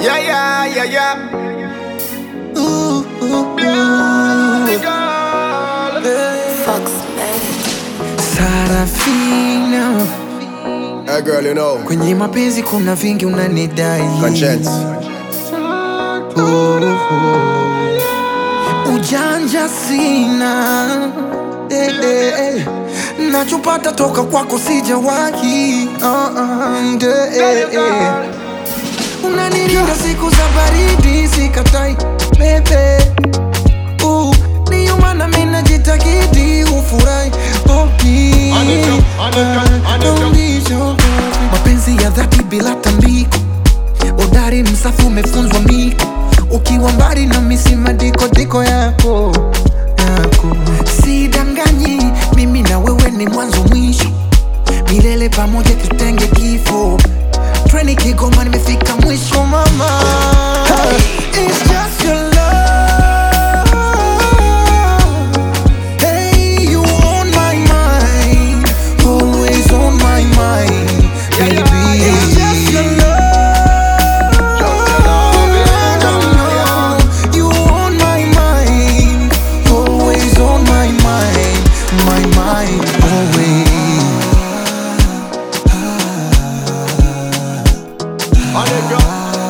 Yeah, yeah, yeah, yeah. Ooh, ooh, Baby ooh. girl. Fox Man. Sarafina, Hey girl, you know, kwenye mapenzi kuna vingi unanidai. conscience. Ujanja sina, nachopata toka kwako sijawahi. Unanilinda siku za baridi, sikatai bebe. Ndiyo maana mimi najitakidi ufurahi. Mapenzi ya dhati bila tambiko, udari msafu umefunzwa miko. Ukiwa mbali na misi madiko diko yako. Sidanganyi, mimi na wewe ni mwanzo mwisho, milele pamoja tutenge kifo. Treni Kigoma nimefika mwisho mama. It's just your love. Hey, you on my mind, always on my mind, baby. It's just your love. You on my mind, always on my mind, always. On it, girl.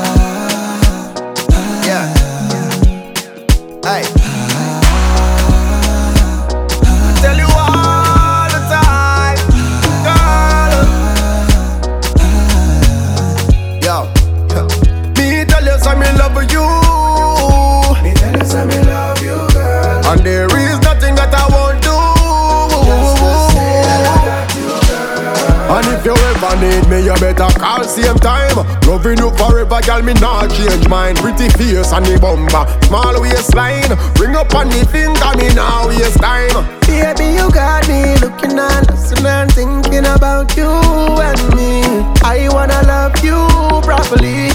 Yeah. Hey. Tell you all the time, girl. Yo. Me tell you some me love you. Me tell you some me love you, girl. And there is nothing that I won't do. Just say I love you, girl. And if you ever need me, you better call same time. Loving you forever, girl, me not change mine. Pretty face and the bumper, small waistline. Bring up on the finger, me now waste time. Baby, you got me looking and listening and thinking about you and me. I wanna love you properly.